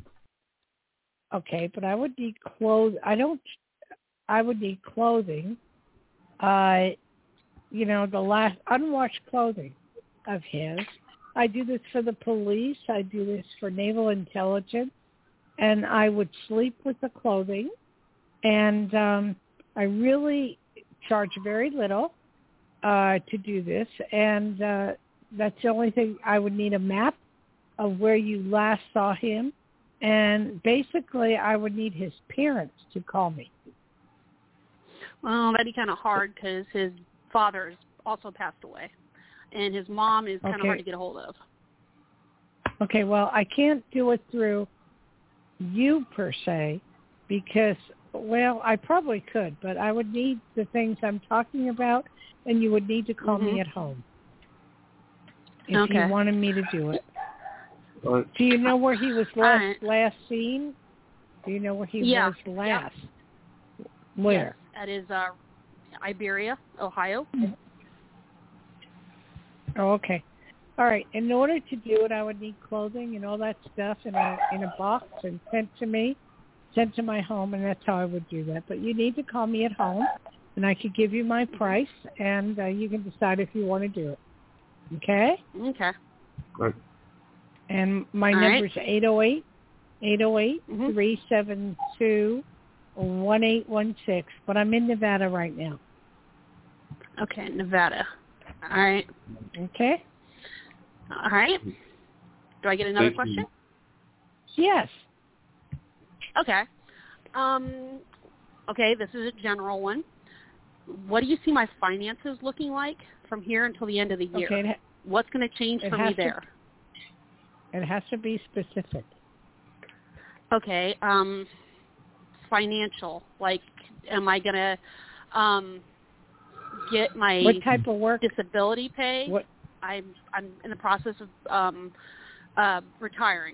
Okay, but I would need clothes. I don't. I would need clothing. Uh, you know, the last unwashed clothing of his. I do this for the police. I do this for naval intelligence, and I would sleep with the clothing. And um, I really charge very little uh, to do this, and uh, that's the only thing. I would need a map of where you last saw him. And basically, I would need his parents to call me. Well, that'd be kind of hard because his father has also passed away, and his mom is kind of Okay. hard to get a hold of. Okay, well, I can't do it through you per se because, well, I probably could, but I would need the things I'm talking about, and you would need to call Mhm. me at home if Okay. you wanted me to do it. All right. Do you know where he was All last, right. last seen? Do you know where he Yeah. was last? Where? Yes, that is uh, Iberia, Ohio. Oh, okay. All right. In order to do it, I would need clothing and all that stuff in a in a box and sent to me, sent to my home, and that's how I would do that. But you need to call me at home, and I could give you my price, and uh, you can decide if you want to do it. Okay? Okay. Right. And my All number right. is eight oh eight, eight oh eight, Mhm. three seven two, one eight one six. But I'm in Nevada right now. Okay, Nevada. All right. Okay? All right. Do I get another Thank question? you. Yes. Okay. Um, okay, this is a general one. What do you see my finances looking like from here until the end of the year? Okay. It, ha- What's going to change It for me has to- there? it has to be specific. Okay. Um, financial. Like, am I going to um, get my What type of work? disability pay? What? I'm I'm in the process of um, uh, retiring.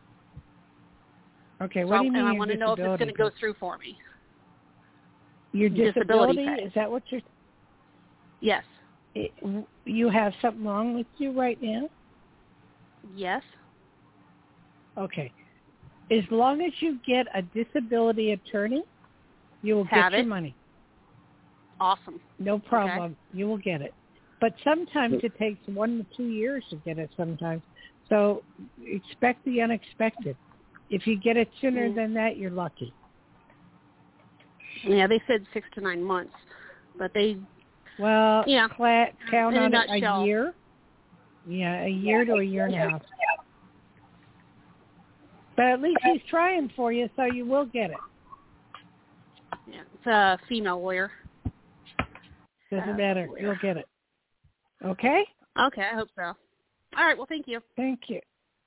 Okay. So What do you I, mean? and I your want to know if it's going to disability go through for me. pay? Your disability disability? pay. Is that what you're? Yes. It, you have something wrong with you right now? Yes. Okay. As long as you get a disability attorney, you will Have get your it. money. Awesome. No problem. You will get it. But sometimes it takes one to two years to get it sometimes. So expect the unexpected. If you get it sooner Mm. than that, you're lucky. Yeah, they said six to nine months, but they Well, Yeah. cla- count In a on it nutshell. a year. Yeah, a year to a year and a half. But at least he's trying for you, so you will get it. Yeah, it's a female lawyer. Doesn't Uh, matter. lawyer. You'll get it. Okay? Okay, I hope so. All right, well, thank you. Thank you.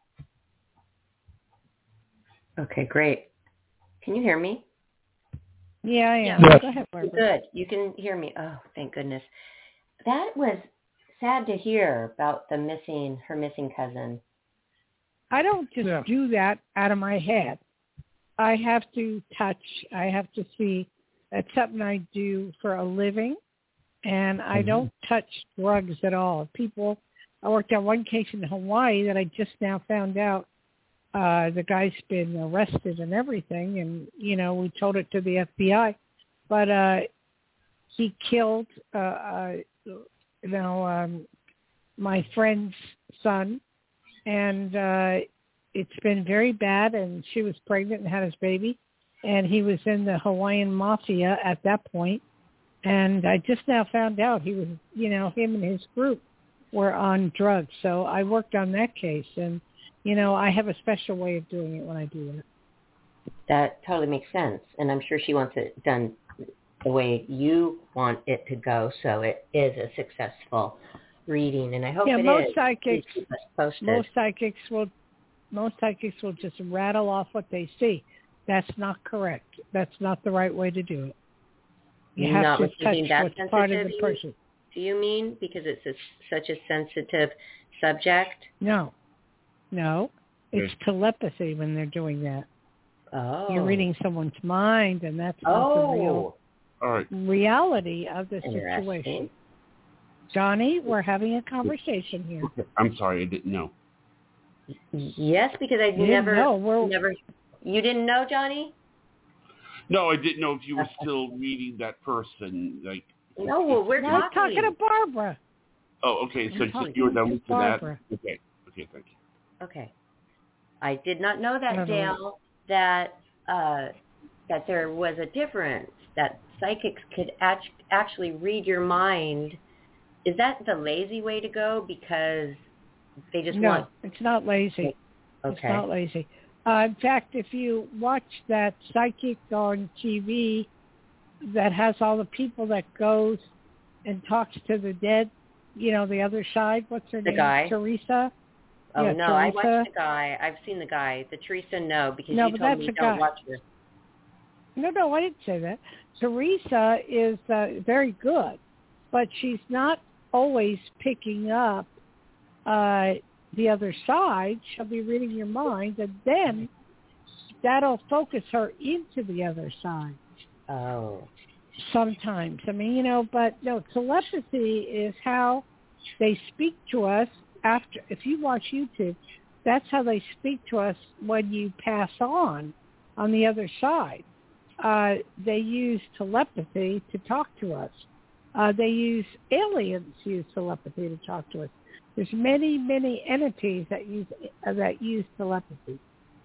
Okay, great. Can you hear me? Yeah, I am. Yes. Go ahead, Barbara. Good. You can hear me. Oh, thank goodness. That was sad to hear about the missing, her missing cousin. I don't just Yeah. do that out of my head. I have to touch. I have to see. That's something I do for a living, and I Mm-hmm. don't touch drugs at all. People, I worked on one case in Hawaii that I just now found out uh, the guy's been arrested and everything, and, you know, we told it to the F B I, but uh, he killed, uh, uh, you know, um, my friend's son, and uh, it's been very bad, and she was pregnant and had his baby, and he was in the Hawaiian Mafia at that point, and I just now found out he was, you know, him and his group were on drugs, so I worked on that case, and, you know, I have a special way of doing it when I do that. That totally makes sense. And I'm sure she wants it done the way you want it to go, so it is a successful reading. And I hope Yeah, it most is. psychics, Please keep us posted. most psychics will, most psychics will just rattle off what they see. That's not correct. That's not the right way to do it. You have Not to with touch using that what's part of the sensitivity? person. Do you mean because it's a, such a sensitive subject? No, no, it's Okay. telepathy when they're doing that. Oh. You're reading someone's mind, and that's not the real Oh. All right. reality of the Interesting. situation. Johnny, we're having a conversation here. Okay. I'm sorry, I didn't know. Yes, because I You never, didn't know. We're, never. You didn't know, Johnny? No, I didn't know if you were still reading that person. Like, No, well, we're I'm talking. talking to Barbara. oh, okay. So I'm talking you were done to with that. Barbara. Okay. Okay. Thank you. Okay. I did not know that, Um, Dale, that uh, that there was a difference, that psychics could act- actually read your mind. Is that the lazy way to go? Because they just no, want... it's not lazy. Okay. It's not lazy. Uh, in fact, if you watch that psychic on T V that has all the people that goes and talks to the dead, you know, the other side, what's her The name? guy? Teresa? Oh, yeah, no, Teresa. I watched the guy. I've seen the guy. The Teresa, no, because No, you but told that's me a don't guy. watch her. No, no, I didn't say that. Teresa is uh, very good, but she's not always picking up uh, the other side. She'll be reading your mind, and then that'll focus her into the other side Oh. sometimes. I mean, you know, but no, telepathy is how they speak to us after. If you watch YouTube, that's how they speak to us when you pass on on the other side. Uh, they use telepathy to talk to us. Uh, they use, aliens use telepathy to talk to us. There's many, many entities that use uh, that use telepathy.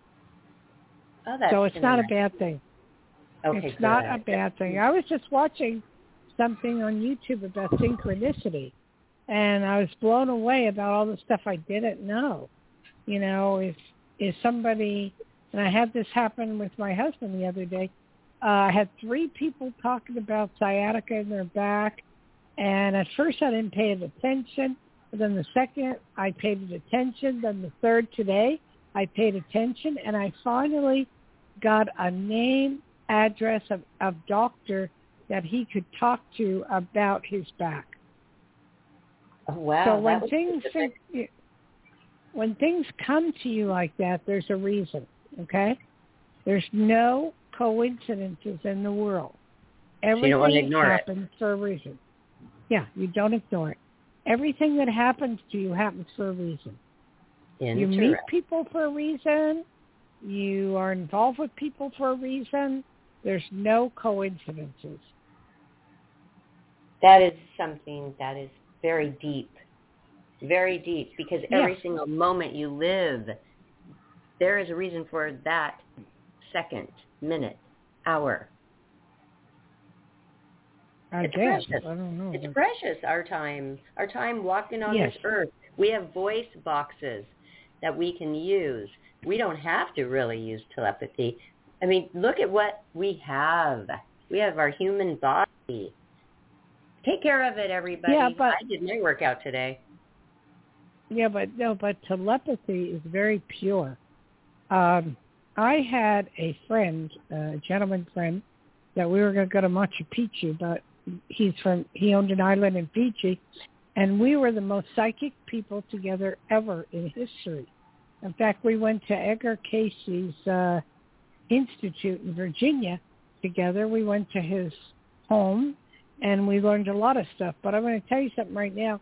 Oh, that's So it's not a interesting. bad thing. Okay, It's good. not a bad thing. I was just watching something on YouTube about synchronicity, and I was blown away about all the stuff I didn't know. You know, if if somebody, and I had this happen with my husband the other day, uh, I had three people talking about sciatica in their back, and at first I didn't pay it attention, but then the second I paid it attention, then the third today I paid attention, and I finally got a name, address of, of doctor that he could talk to about his back. Oh, wow. so that when was things specific. think, when things come to you like that, there's a reason, okay? There's no coincidences in the world. So you don't want to Everything ignore it. happens for a reason. Yeah, you don't ignore it. Everything that happens to you happens for a reason. You meet people for a reason. You are involved with people for a reason. There's no coincidences. That is something that is very deep, very deep, because every Yeah. single moment you live, there is a reason for that second, minute, hour. I it's guess. precious. I don't know. It's but... precious, our time. Our time walking on yes. this earth. We have voice boxes that we can use. We don't have to really use telepathy. I mean, look at what we have. We have our human body. Take care of it, everybody. Yeah, but, I did my workout today. Yeah, but no, but telepathy is very pure. Um, I had a friend, a gentleman friend, that we were going to go to Machu Picchu, but he's from, he owned an island in Fiji, and we were the most psychic people together ever in history. In fact, we went to Edgar Casey's uh, Institute in Virginia together. We went to his home, and we learned a lot of stuff. But I'm going to tell you something right now.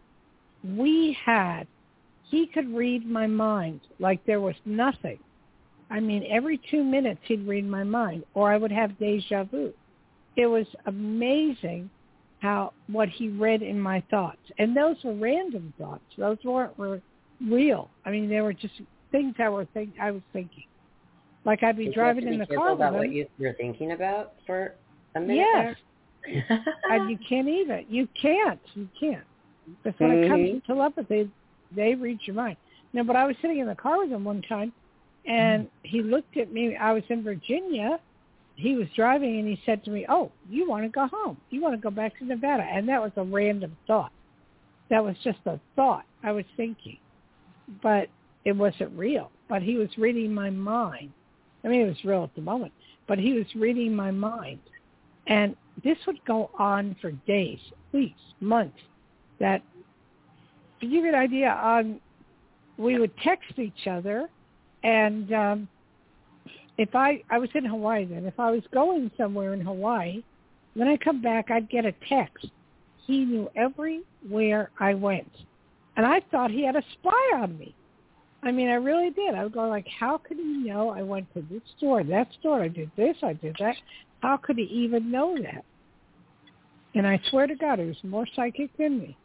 We had, he could read my mind like there was nothing. I mean, every two minutes he'd read my mind, or I would have deja vu. It was amazing how what he read in my thoughts. And those were random thoughts. Those weren't were real. I mean, they were just things I were think I was thinking. Like I'd be Did driving you in have the to be car with about him. what you were thinking about for a minute yes. there? And you can't even. You can't. You can't. Because when mm-hmm. it comes to telepathy, they read your mind. No, but I was sitting in the car with him one time, and he looked at me. I was in Virginia. He was driving, and he said to me, oh, you want to go home. You want to go back to Nevada. And that was a random thought. That was just a thought I was thinking. But it wasn't real. But he was reading my mind. I mean, it was real at the moment. But he was reading my mind. And this would go on for days, weeks, months. That, to give you an idea, on we would text each other, and um, if I, I was in Hawaii then, if I was going somewhere in Hawaii, when I come back, I'd get a text. He knew everywhere I went. And I thought he had a spy on me. I mean, I really did. I would go like, how could he know I went to this store, that store, I did this, I did that. How could he even know that? And I swear to God, he was more psychic than me.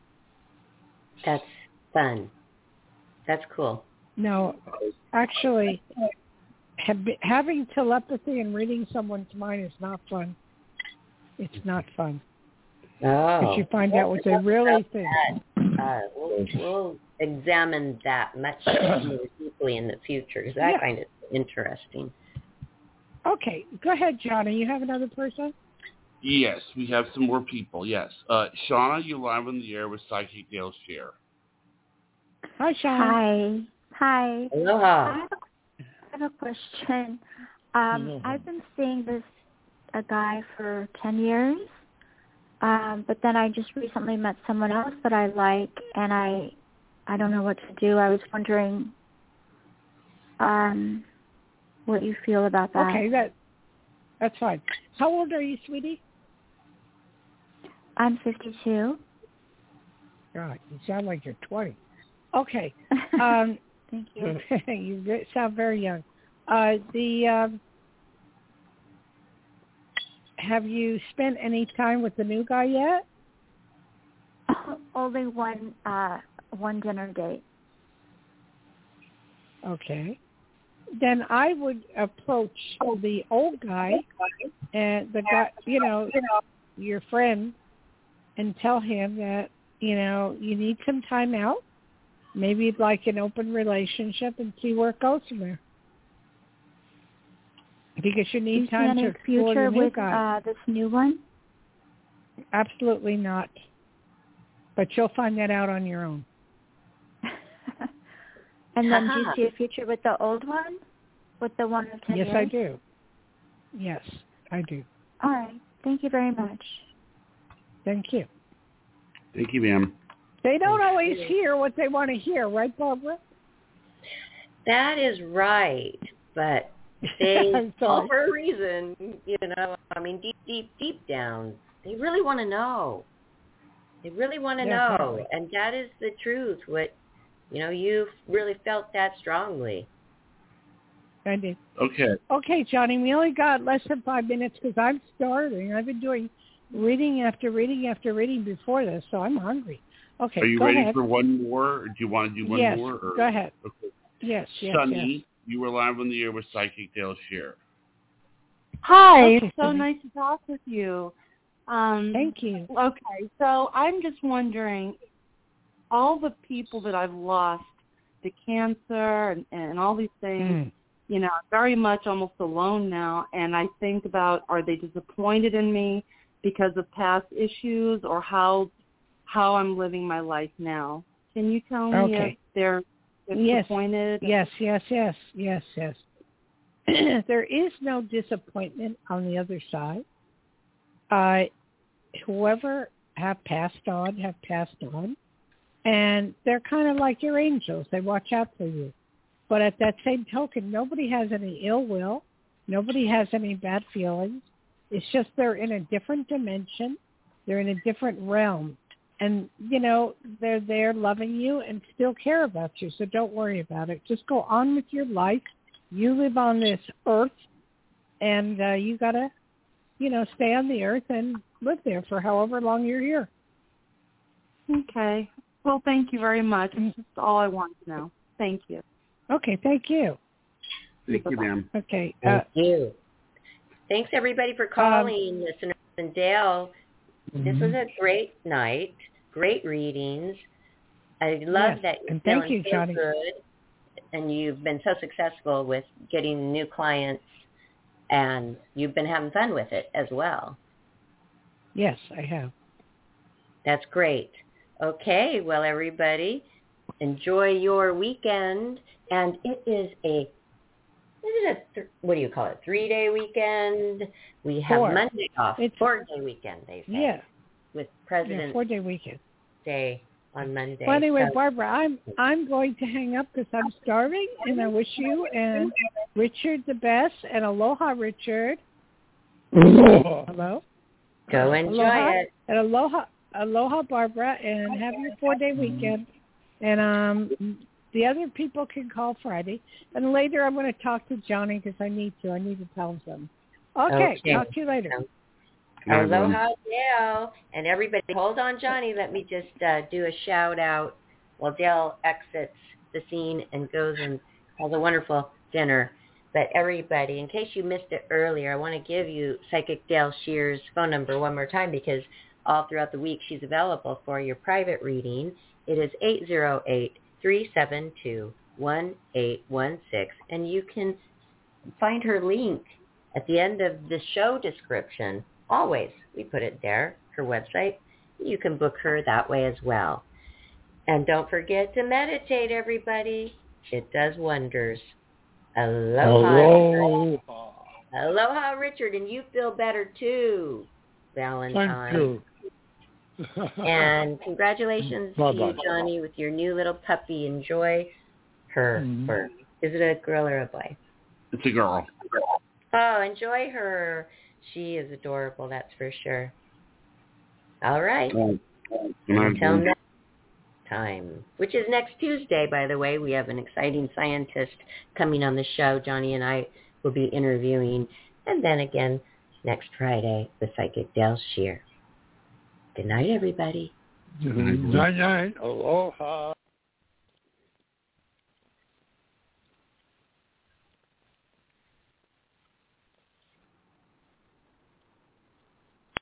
That's fun. That's cool. No, actually, have, having telepathy and reading someone's mind is not fun. It's not fun. Oh. Because you find out what they really think. Uh, we'll, we'll examine that much more deeply in the future, because I yeah. find it interesting. Okay, go ahead, Johnny. You have another person? Yes, we have some more people, yes. Uh, Shauna, you're live on the air with Psychic Dale Share. Hi, Shauna. Hi. Hi. Aloha. I have a, I have a question. Um, mm-hmm. I've been seeing this a guy for ten years, um, but then I just recently met someone else that I like, and I I don't know what to do. I was wondering um, what you feel about that. Okay, that that's fine. How old are you, sweetie? I'm fifty-two. God, you sound like you're twenty. Okay. Um, Thank you. You sound very young. Uh, the um, have you spent any time with the new guy yet? Only one uh, one dinner date. Okay. Then I would approach the old guy and the guy, you know, your friend, and tell him that, you know, you need some time out. Maybe you'd like an open relationship, and see where it goes from there. Because you need Do you time see to any explore future the new with guy. Uh, this new one? Absolutely not. But you'll find that out on your own. And then do you see a future with the old one? With the one of ten Yes, years? I do. Yes, I do. All right. Thank you very much. Thank you. Thank you, ma'am. They don't always hear what they want to hear, right, Barbara? That is right, but they I'm all sorry. for a reason, you know. I mean, deep, deep, deep down, they really want to know. They really want to Yeah, know, exactly. and that is the truth. What, you know, you've really felt that strongly. I did. Okay. Okay, Johnny, we only got less than five minutes because I'm starving. I've been doing reading after reading after reading before this, so I'm hungry. Okay, Are you go ready ahead. for one more, or do you want to do one yes, more? Or? Go ahead. Okay. Yes, yes, Sunny, yes. you were live on the air with Psychic Dale Share. Hi, Okay, so Sunny. nice to talk with you. Um, Thank you. Okay, so I'm just wondering, all the people that I've lost to cancer and, and all these things, Mm. you know, I'm very much almost alone now, and I think about, are they disappointed in me because of past issues, or how how I'm living my life now? Can you tell me Okay. if they're Yes. disappointed? Yes, yes, yes, yes, yes. There is no disappointment on the other side. Uh, whoever have passed on, have passed on. And they're kind of like your angels. They watch out for you. But at that same token, nobody has any ill will. Nobody has any bad feelings. It's just they're in a different dimension. They're in a different realm. And, you know, they're there loving you and still care about you. So don't worry about it. Just go on with your life. You live on this earth, and uh, you got to, you know, stay on the earth and live there for however long you're here. Okay. Well, thank you very much. That's just all I want to know. Thank you. Okay, thank you. Thank you, ma'am. Okay. Thank Uh, you. Thanks, everybody, for calling, um, listeners. And Dale, mm-hmm. This was a great night, great readings. I love yes. that you're and thank feeling you, so Johnny. good, and you've been so successful with getting new clients, and you've been having fun with it as well. Yes, I have. That's great. Okay, well, everybody, enjoy your weekend, and it is a Is it a th- what do you call it? Three-day weekend. We have Four. Monday off. It's four-day weekend. They say. Yeah. With Yeah, President's four-day weekend. Day on Monday. Well, anyway, so, Barbara, I'm I'm going to hang up because I'm starving, and I wish you and Richard the best. And aloha, Richard. Aloha. Hello. Go enjoy aloha, it. And aloha, aloha, Barbara, and have your four-day weekend. And um. The other people can call Friday. And later I'm going to talk to Johnny because I need to. I need to tell him something. Okay, okay. Talk to you later. Aloha, Dale. And everybody, hold on, Johnny. Let me just uh, do a shout-out while Dale exits the scene and goes and has a wonderful dinner. But everybody, in case you missed it earlier, I want to give you Psychic Dale Shear's phone number one more time because all throughout the week she's available for your private reading. It is eight zero eight, three seven two, one eight one six, and you can find her link at the end of the show description. Always, we put it there, her website. You can book her that way as well. And don't forget to meditate, everybody. It does wonders. Aloha. Aloha. Aloha, Richard, and you feel better too, Valentine. Thank you. And congratulations Bye-bye. to you, Johnny, with your new little puppy. Enjoy her. Mm-hmm. her. Is it a girl or a boy? It's a girl. Oh, enjoy her. She is adorable, that's for sure. All right. Oh, Until next time, which is next Tuesday, by the way. We have an exciting scientist coming on the show. Johnny and I will be interviewing. And then again, next Friday, the Psychic Dale Shear. Good night, everybody. Good night, night. Aloha.